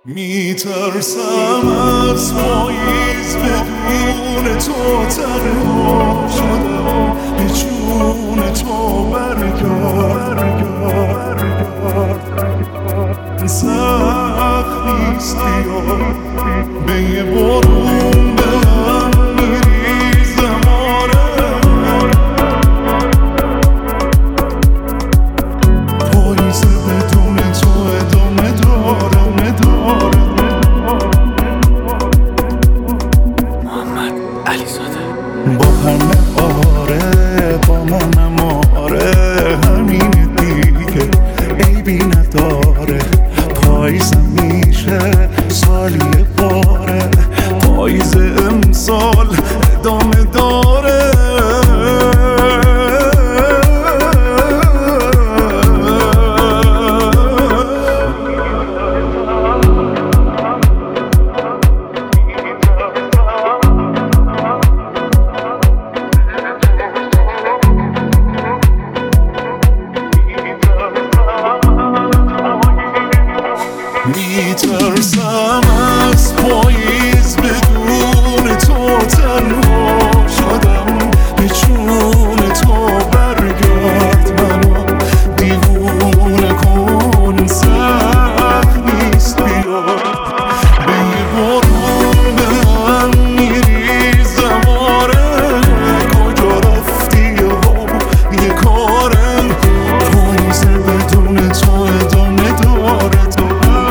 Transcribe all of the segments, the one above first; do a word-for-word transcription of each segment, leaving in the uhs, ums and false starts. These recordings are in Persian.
میترسم از پاییز بدون تو تنها شدم، به جون تو برگرد سخت نیست بیا به یه بارون به هم میریزم آره پاییز بدون تو ادامه داره نداره محمد علیزاده با همه آره با منم آره همینه دیگه عیبی نداره پاییزم میشه سالی باره پاییز امسال ادامه داره میترسم از پاییز بدون تو تنها شدم، به جون تو برگرد منو دیوونه کن سخت نیست بیا به یه بارون به هم میریزم آره کجا رفتی یه کارم پاییز بدون تو ادامه داره تو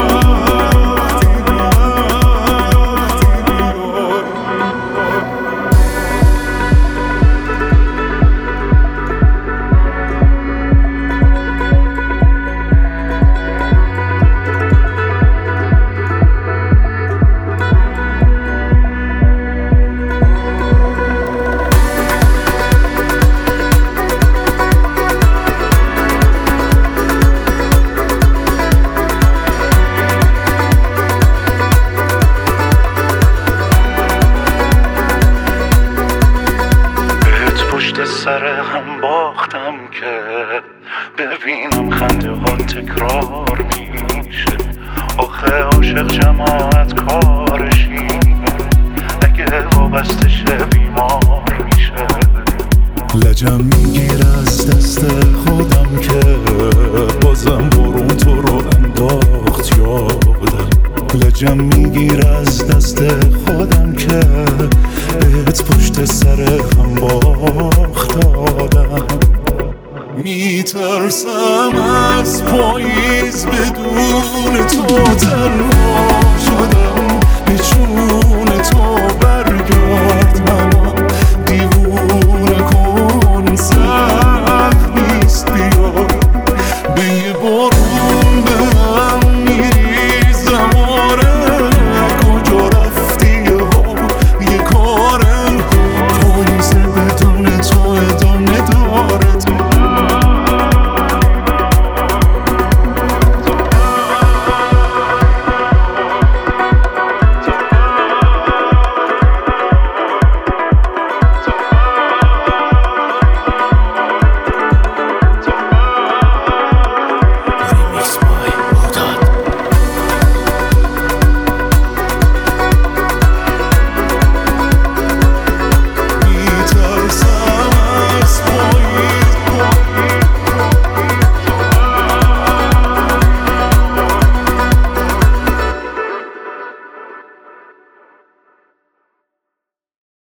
سر هم باختم که ببینم خنده ها تکرار میشه آخه عاشق جماعت کارشینه اگه وابسته شه بیمار میشه لجم میگیر از دست خودم که بازم برون تو رو انداخت یادم لجم میگیر از دست خودم که بهت پشت سر هم باخت دادم میترسم از پاییز بدون تو تنها